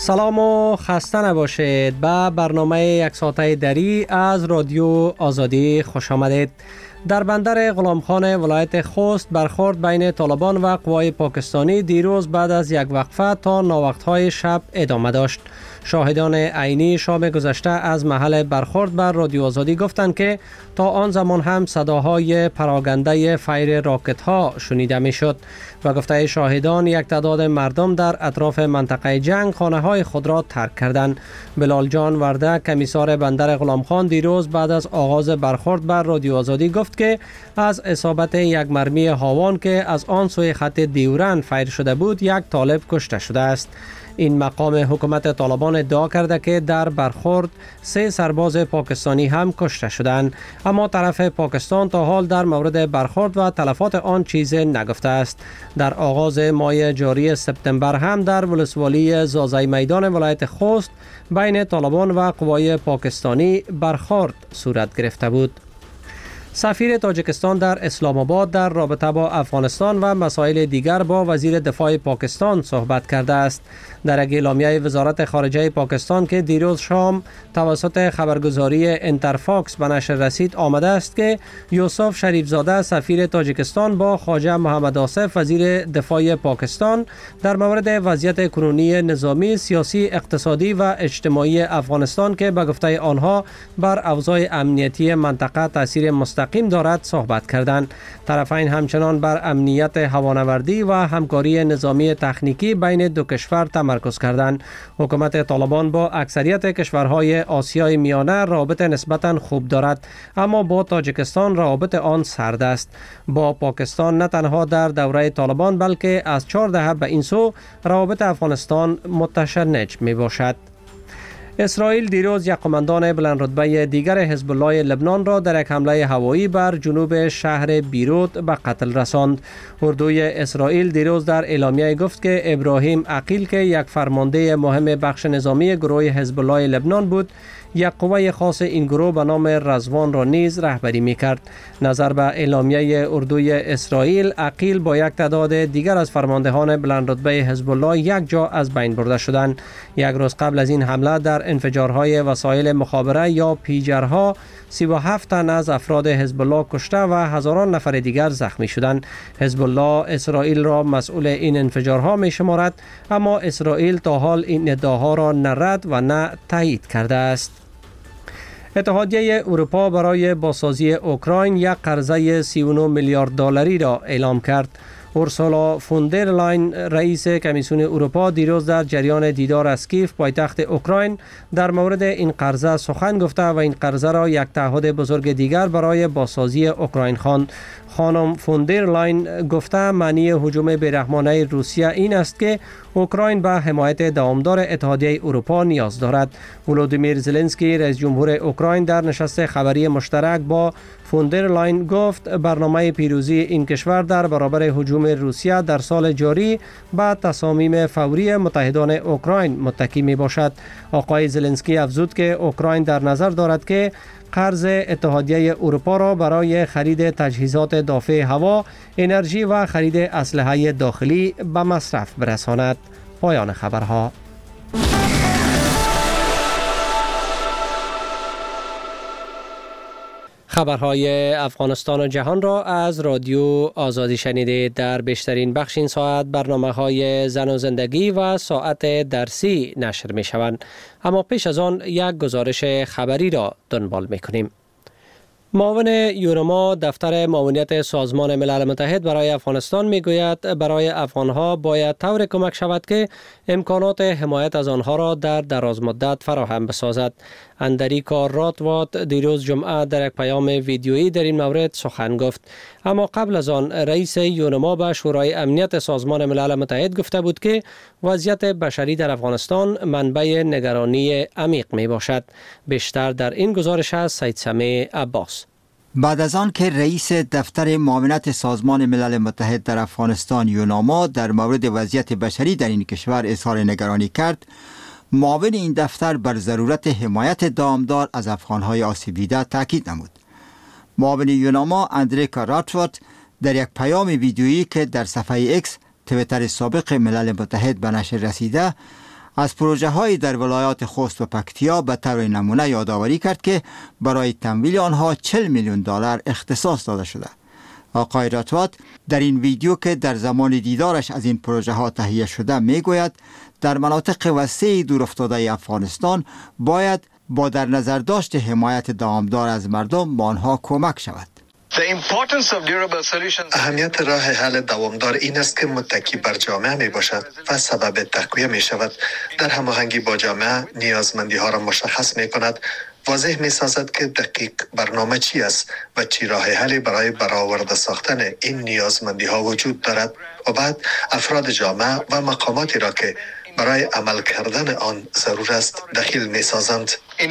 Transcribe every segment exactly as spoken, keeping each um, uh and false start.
سلام و خسته نباشید. به برنامه یک ساعته دری از رادیو آزادی خوش آمدید. در بندر غلامخان ولایت خوست برخورد بین طالبان و قوای پاکستانی دیروز بعد از یک وقفه تا ناوقت‌های شب ادامه داشت. شاهدان عینی شام گذشته از محل برخورد بر رادیو آزادی گفتند که تا آن زمان هم صداهای پراگنده فیر راکت ها شنیده می شد و گفته شاهدان یک تعداد مردم در اطراف منطقه جنگ خانه های خود را ترک کردند. بلال جان ورده کمیسار بندر غلامخان دیروز بعد از آغاز برخورد بر رادیو آزادی گفت که از اصابت یک مرمی هاوان که از آن سوی خط دیورن فیر شده بود یک طالب کشته شده است. این مقام حکومت طالبان ادعا کرده که در برخورد سه سرباز پاکستانی هم کشته شدند، اما طرف پاکستان تا حال در مورد برخورد و تلفات آن چیزی نگفته است. در آغاز ماه جاری سپتامبر هم در ولسوالی زازای میدان ولایت خوست بین طالبان و قوای پاکستانی برخورد صورت گرفته بود. سفیر تاجیکستان در اسلام آباد در رابطه با افغانستان و مسائل دیگر با وزیر دفاع پاکستان صحبت کرده است. در یک اعلامیه وزارت خارجه پاکستان که دیروز شام توسط خبرگزاری انترفاکس به نشر رسید آمده است که یوسف شریفزاده سفیر تاجیکستان با خواجه محمد آصف وزیر دفاع پاکستان در مورد وضعیت کنونی نظامی، سیاسی، اقتصادی و اجتماعی افغانستان که به گفته آنها بر اوضاع امنیتی منطقه تاثیر مستقیم دارد صحبت کردند. طرفین همچنان بر امنیت هوانوردی و همکاری نظامی تکنیکی بین دو کشور تمرکز کردند. حکومت طالبان با اکثریت کشورهای آسیای میانه رابطه نسبتاً خوب دارد، اما با تاجیکستان رابطه آن سرد است. با پاکستان نه تنها در دوره طالبان بلکه از چهار دهه به این سو رابطه افغانستان متشنج می باشد. اسرائیل دیروز یک قماندان بلند رتبه دیگر حزب الله لبنان را در یک حمله هوایی بر جنوب شهر بیروت به قتل رساند. اردوی اسرائیل دیروز در اعلامیه گفت که ابراهیم عقیل که یک فرمانده مهم بخش نظامی گروه حزب الله لبنان بود، یک قوه خاص این گروه به نام رضوان را نیز رهبری می‌کرد. نظر به اعلامیه اردوی اسرائیل، عقیل با یک تعداد دیگر از فرماندهان بلند رتبه حزب الله یک جا از بین برده شدند. یک روز قبل از این حمله در انفجارهای وسایل مخابره یا پیجرها سی و هفت تن از افراد حزب الله کشته و هزاران نفر دیگر زخمی شدند. حزب الله اسرائیل را مسئول این انفجارها می شمارد، اما اسرائیل تا حال این ادعاها را نه رد و نه تایید کرده است. اتحادیه اروپا برای بازسازی اوکراین یک قرضه سی و نه میلیارد دلاری را اعلام کرد. اورسولا فون در لاین رئیس کمیسیون اروپا دیروز در جریان دیدار از کیف پایتخت اوکراین در مورد این قرضه سخن گفته و این قرضه را یک تعهد بزرگ دیگر برای بازسازی اوکراین خواند. خانم فون در لاین گفته معنی هجوم بیرحمانه روسیه این است که اوکراین به حمایت دوامدار اتحادیه اروپا نیاز دارد. ولودیمیر زلنسکی رئیس جمهور اوکراین در نشست خبری مشترک با فون در لاین گفت برنامه پیروزی این کشور در برابر هجوم روسیه در سال جاری به تصامیم فوری متحدان اوکراین متکی می باشد. آقای زلنسکی افزود که اوکراین در نظر دارد که قرض اتحادیه اروپا را برای خرید تجهیزات دافع هوا، انرژی و خرید اسلحه داخلی به مصرف برساند. پایان خبرها. خبرهای افغانستان و جهان را از رادیو آزادی شنیدید. در بیشترین بخش این ساعت برنامه‌های زن و زندگی و ساعت درسی نشر می شوند، اما پیش از آن یک گزارش خبری را دنبال می کنیم. معاون یونما دفتر معاونیت سازمان ملل متحد برای افغانستان می گوید برای افغانها باید طور کمک شود که امکانات حمایت از آنها را در دراز مدت فراهم بسازد. اندریکا راتوات دیروز جمعه در یک پیام ویدیویی در این مورد سخن گفت، اما قبل از آن رئیس یونما به شورای امنیت سازمان ملل متحد گفته بود که وضعیت بشری در افغانستان منبع نگرانی عمیق می باشد. بیشتر در این گزارش از سید سمیع عباس. بعد از آن که رئیس دفتر معاونت سازمان ملل متحد در افغانستان یوناما در مورد وضعیت بشری در این کشور اظهار نگرانی کرد، معاون این دفتر بر ضرورت حمایت دامدار از افغانهای آسیب دیده تاکید نمود. معاون یوناما اندریکا راتوات در یک پیام ویدیویی که در صفحه اکس تویتر سابق ملل متحد به نشر رسیده از پروژه های در ولایات خوست و پکتیا به طور نمونه یادآوری کرد که برای تمویل آنها چهل میلیون دلار اختصاص داده شده. آقای راتوات در این ویدیو که در زمان دیدارش از این پروژه ها تهیه شده میگوید در مناطق وسیع دورافتاده افغانستان باید با در نظر داشت حمایت دوامدار از مردم با آنها کمک شود. اهمیت راه حل دوامدار این است که متکی بر جامعه می باشد و سبب تقویه می شود. در هماهنگی با جامعه نیازمندی ها را مشخص می کند، واضح می سازد که دقیق برنامه چی است و چی راه حلی برای برآورده ساختن این نیازمندی ها وجود دارد و بعد افراد جامعه و مقاماتی را که برای عمل کردن آن ضرور است دخیل می سازند.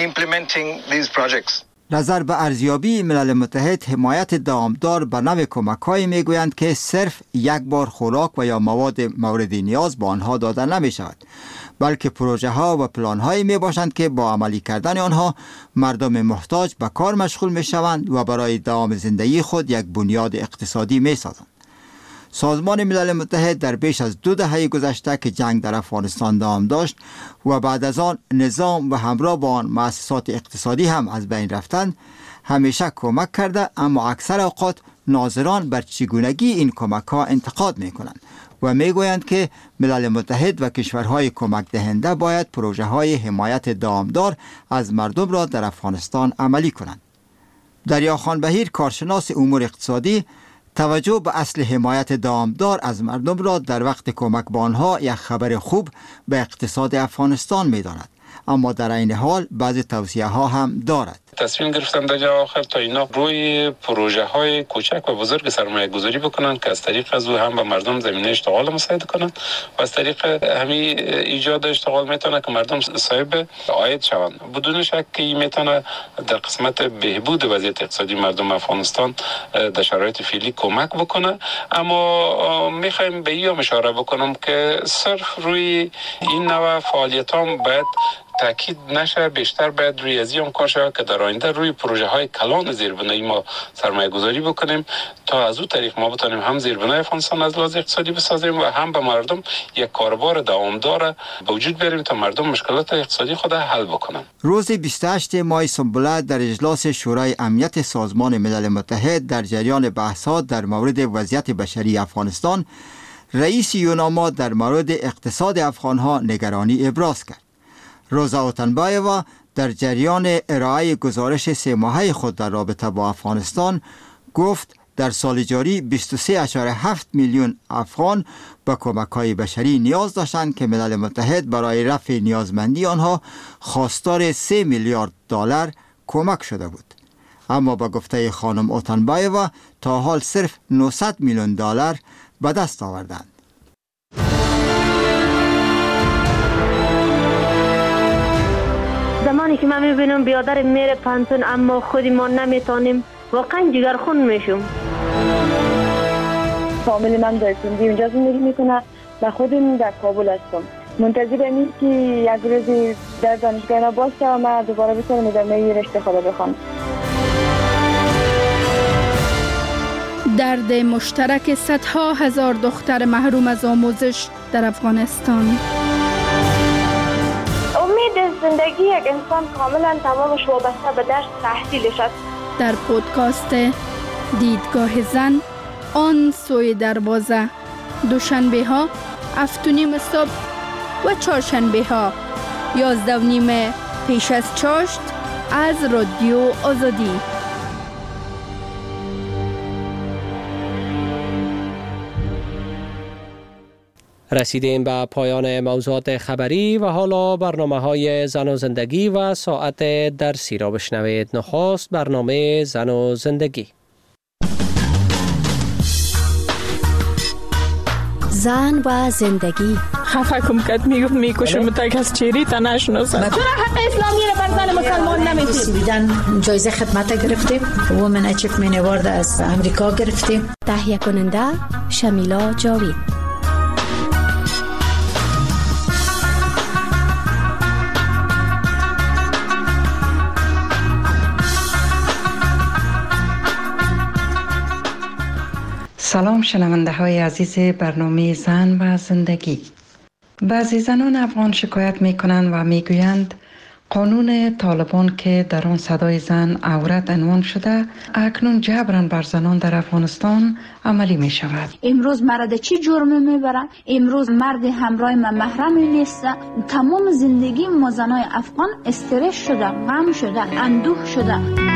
نظر به ارزیابی ملل متحد، حمایت دوامدار به نوع کمک‌هایی میگویند که صرف یک بار خوراک و یا مواد مورد نیاز به آنها داده نمی شود، بلکه پروژه ها و پلان هایی می باشند که با عملی کردن آنها مردم محتاج به کار مشغول می شوند و برای دوام زندگی خود یک بنیاد اقتصادی می سازند. سازمان ملل متحد در بیش از دو دهه گذشته که جنگ در افغانستان دوام داشت و بعد از آن نظام و همراه با آن مؤسسات اقتصادی هم از بین رفتند، همیشه کمک کرده، اما اکثر اوقات ناظران بر چگونگی این کمک ها انتقاد می کنند و می گویند که ملل متحد و کشورهای کمک دهنده باید پروژه های حمایت دوامدار از مردم را در افغانستان عملی کنند. دریاخان بهیر، کارشناس امور اقتصادی، توجه به اصل حمایت دوامدار از مردم را در وقت کمک به آنها یک خبر خوب به اقتصاد افغانستان می داند، اما در این حال بعضی توصیه ها هم دارد. تصمیم گرفتن در جای آخر تا اینا روی پروژه های کوچک و بزرگ سرمایه گذاری بکنن که از طریق از او هم به مردم زمینه اشتغال مساعده کنند و از طریق همین ایجاد اشتغال میتونه که مردم صاحب عاید شوند. بدون شک که این میتونه در قسمت بهبود وضعیت اقتصادی مردم افغانستان در شرایط فعلی کمک بکنه، اما میخوایم به این اشاره بکنم که صرف روی این نوع فعالیت هم باید تاکید نشه، بیشتر باید روی از این کار شود که در آینده روی پروژه های کلان زیربنایی ما سرمایه گذاری بکنیم تا از اون طریق ما بتونیم هم زیربنای افغانستان از لحاظ اقتصادی بسازیم و هم به مردم یک کاربار دوامدار به وجود بیاریم تا مردم مشکلات اقتصادی خود حل بکنن. روز بیست و هشتم ماه سنبله در اجلاس شورای امنیت سازمان ملل متحد در جریان بحث‌ها در مورد وضعیت بشری افغانستان، رئیس یوناما در مورد اقتصاد افغانها نگرانی ابراز کرد. روزا اوتنبایوا در جریان ارائه گزارش سه ماهه خود در رابطه با افغانستان گفت در سال جاری بیست و سه اشاره هفت میلیون افغان به کمک‌های بشری نیاز داشتند که ملل متحد برای رفع نیازمندی آنها خواستار سه میلیارد دلار کمک شده بود. اما با گفته خانم اوتنبایوا تا حال صرف نهصد میلیون دلار به دست آوردند. زمانی که من میبینم بیادر میره پانتون اما خودی ما نمیتونیم، واقعا جگرخون میشم. فامیل من در سندی اونجا زندگی میکنه و خودم در کابل هستم. منتظر امید که یک روزی در دانشگاه باشه و من دوباره بتونم ادامه رشته خود بخونم. درد مشترک صدها هزار دختر محروم از آموزش در افغانستان. زندگی یک انسان کاملا تمامش وابسته به درس تحصیلش است. در پودکاست دیدگاه زن، آن سوی دروازه، دوشنبه ها هفت و نیم صبح و چهارشنبه ها یازده و نیم پیش از چاشت از رادیو آزادی. رسیدیم به پایان موضوعات خبری و حالا برنامه های زن و زندگی و ساعت درسی را بشنوید. نخست برنامه زن و زندگی. زن و زندگی. خفه کم کت میگفت میکشم تک از چیری تا نشناسم. چرا حق اسلامی رو بر زن مسلمان نمیدید؟ سویدن جایزه خدمت گرفتیم، وومن اچیومنت اوارد از امریکا گرفتیم. تهیه کننده شمیلا جاوید. سلام شنونده های عزیز برنامه زن و زندگی. بعضی زنان افغان شکایت می کنند و می گویند قانون طالبان که در آن صدای زن عورت عنوان شده اکنون جبران بر زنان در افغانستان عملی می شود. امروز مرد چی جرمی می برن؟ امروز مرد همراه من محرمی نیست. تمام زندگی ما زنای افغان استرس شده، غم شده، اندوه شده.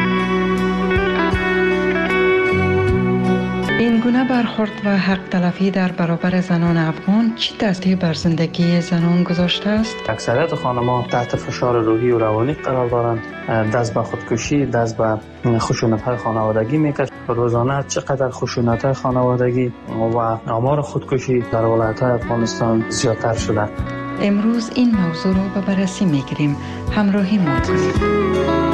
این گونه برخورد و حق تلفی در برابر زنان افغان چی تاثیری بر زندگی زنان گذاشته است؟ اکثریت خانم‌ها تحت فشار روحی و روانی قرار دارند، دست به خودکشی، دست به خشونت‌های خانوادگی می‌کشند. روزانه چقدر خشونت‌های خانوادگی و آمار خودکشی در ولایت‌های افغانستان زیادتر شده. امروز این موضوع را به بررسی می‌گیریم. همراهی ما کنید.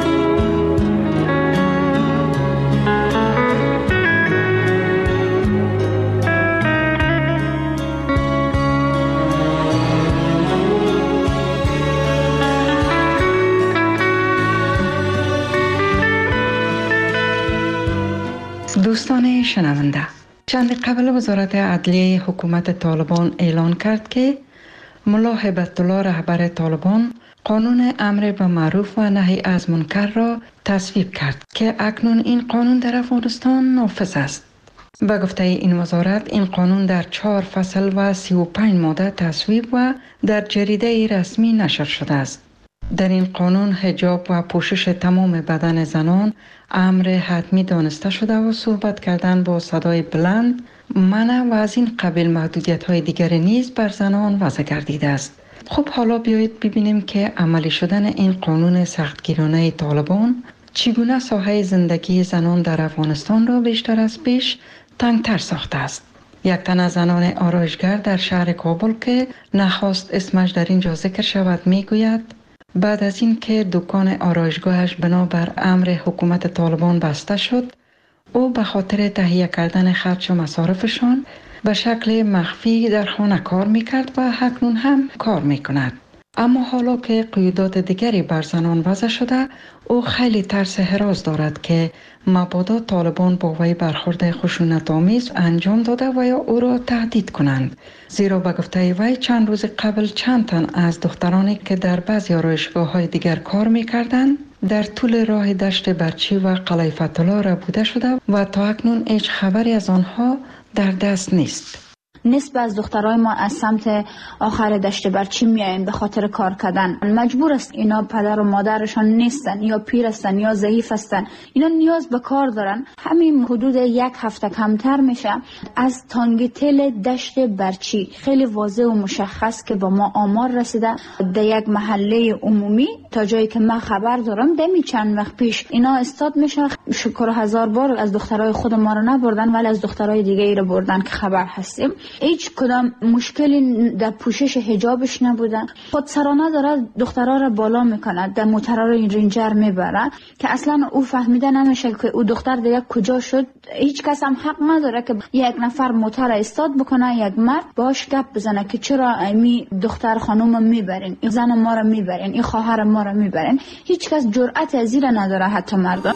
دوستان شنونده، چند قبل وزارت عدلیه حکومت طالبان اعلان کرد که ملا هیبت الله رهبر طالبان قانون امر به معروف و نهی از منکر را تصویب کرد که اکنون این قانون در افغانستان نافذ است. به گفته این وزارت این قانون در چهار فصل و سی و پنج ماده تصویب و در جریده رسمی نشر شده است. در این قانون حجاب و پوشش تمام بدن زنان امر حتمی دانسته شده و صحبت کردن با صدای بلند منع و از این قبیل محدودیت های دیگر نیز بر زنان وضع گردیده است. خب حالا بیایید ببینیم که عملی شدن این قانون سختگیرانه طالبان چگونه ساحه زندگی زنان در افغانستان را بیشتر از پیش تنگتر ساخته است. یک تن از زنان آرایشگر در شهر کابل که نخواست اسمش در اینجا ذکر شود میگوید بعد از این که دکان آرایشگاهش بنابر امر حکومت طالبان بسته شد، او به خاطر تهیه کردن خرج و مصارفشان به شکل مخفی در خانه کار میکرد و اکنون هم کار میکند. اما حالا که قیودات دیگری بر زنان وضع شده، او خیلی ترس هراس دارد که مبادا طالبان با وی برخورد خشونت‌آمیز انجام داده و یا او را تهدید کنند. زیرا به گفته وی چند روز قبل چند تن از دخترانی که در بعضی آرایشگاه‌های دیگر کار می‌کردند در طول راه دشت برچی و قلعه فتح‌الله را بوده شده و تا اکنون هیچ خبری از آنها در دست نیست. نصف از دخترای ما از سمت آخر دشت برچی میایم به خاطر کار کردن. مجبور است اینا پدر و مادرشان نیستن یا پیر هستن یا ضعیف هستن. اینا نیاز به کار دارن. همین حدود یک هفته کمتر میشه از تانگتل دشت برچی خیلی واضح و مشخص که با ما آمار رسیده در یک محله عمومی تا جایی که من خبر دارم دمی چند وقت پیش اینا استاد میشه. شکر هزار بار از دخترای خود ما رو نبردن ولی از دخترای دیگه ای رو بردن که خبر هستیم. هیچ کدام مشکلی در پوشش حجابش نبودن. خودسرانه داره دخترها را بالا میکنه، در موترها رو رنجر میبره که اصلا او فهمیده نمیشه که او دختر دیگه کجا شد. هیچ کس هم حق نداره که یک نفر موتر استاد بکنه، یک مرد باش گپ بزنه که چرا می دختر خانوم میبرین، این زن ما رو میبرین، این خواهر ما رو میبرین. هیچ کس جرأت از این نداره، حتی مردم.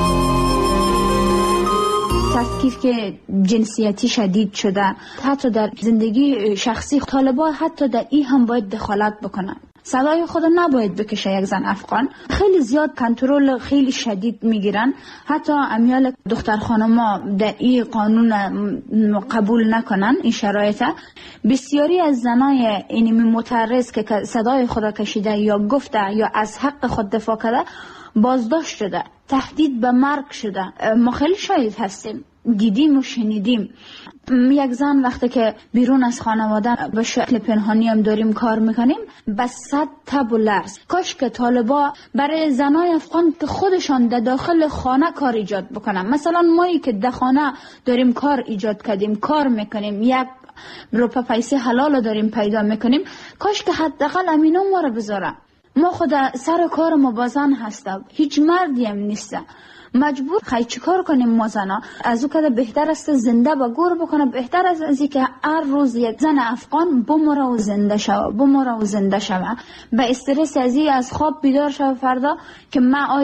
تفکیک که جنسیتی شدید شده، حتی در زندگی شخصی طالبان حتی در این هم باید دخالت بکنن. صدای خود نباید بکشه یک زن افغان. خیلی زیاد کنترل خیلی شدید میگیرن. حتی امیال دختر خانما در این قانون قبول نکنن این شرایط. بسیاری از زنای اینمی متعرض که صدای خود کشیده یا گفته یا از حق خود دفاع کرده بازداشت شده، تهدید به مرگ شده. ما خیلی شاهد هستیم، دیدیم و شنیدیم. یک زن وقتی که بیرون از خانواده به شکل پنهانی هم داریم کار میکنیم به صد تب و لرز. کاش که طالبا برای زنای افغان که خودشان در داخل خانه کار ایجاد بکنن. مثلا مایی که در خانه داریم کار ایجاد کردیم، کار میکنیم، یک روپا پیسه حلال داریم پیدا میکنیم، کاش که حداقل امینا ما رو بذاره. ما خود سر کار ما بازن هستم، هیچ مردی هم نیست. مجبور خیلی چی کار کنیم ما زنا؟ از او که بهتر است زنده با گور بکنه، بهتر از اینکه که هر روز یک زن افغان بمره و زنده شوه، بمره و زنده شوه، به استرس ازی از خواب بیدار شوه فردا که من